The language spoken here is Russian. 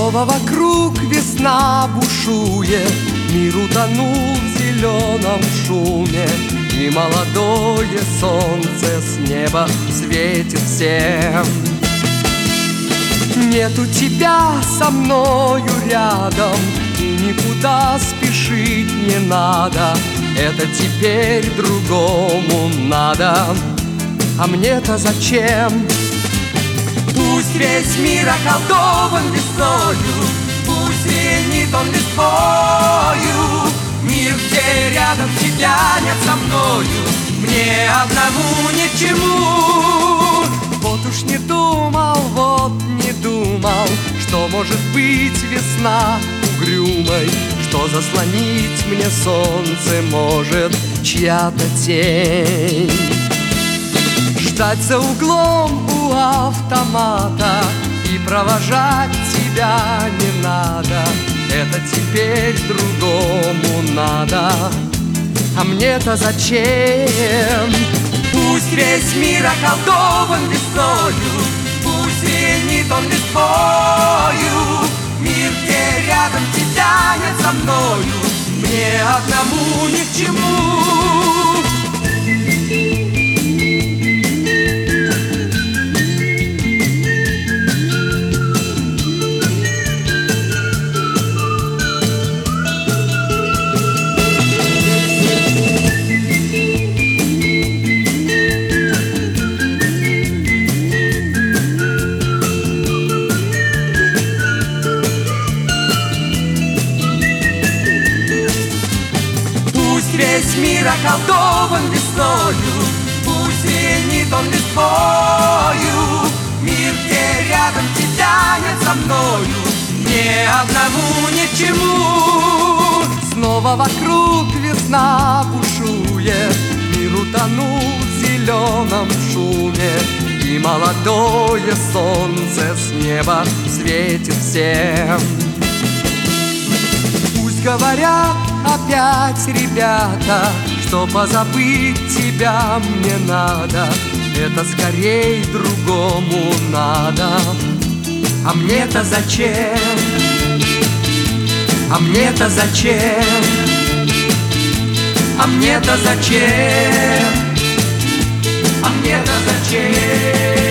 Снова вокруг весна бушует, мир утонул в зеленом шуме, и молодое солнце с неба светит всем. Нету тебя со мною рядом, и никуда спешить не надо. Это теперь другому надо, а мне-то зачем? Пусть весь мир околдован весною, пусть венит он листвою. Мир, где рядом тебя нет со мною, мне одному ни к чему. Вот уж не думал, вот не думал, что может быть весна угрюмой, что заслонить мне солнце может чья-то тень. Ждать за углом у автомата и провожать тебя не надо. Это теперь другому надо, а мне-то зачем? Пусть весь мир околдован весною, пусть венит он листвою. Мир, где рядом тебя нет со мною, мне одному ни к чему. Весь мир околдован весною, пусть венит он листвою. Мир, где рядом тебя нет со мною, мне одному ни к чему. Снова вокруг весна бушует, мир утонул в зеленом шуме, и молодое солнце с неба светит всем. Пусть говорят опять ребята, что позабыть тебя мне надо. Это скорей другому надо, а мне-то зачем? А мне-то зачем? А мне-то зачем? А мне-то зачем?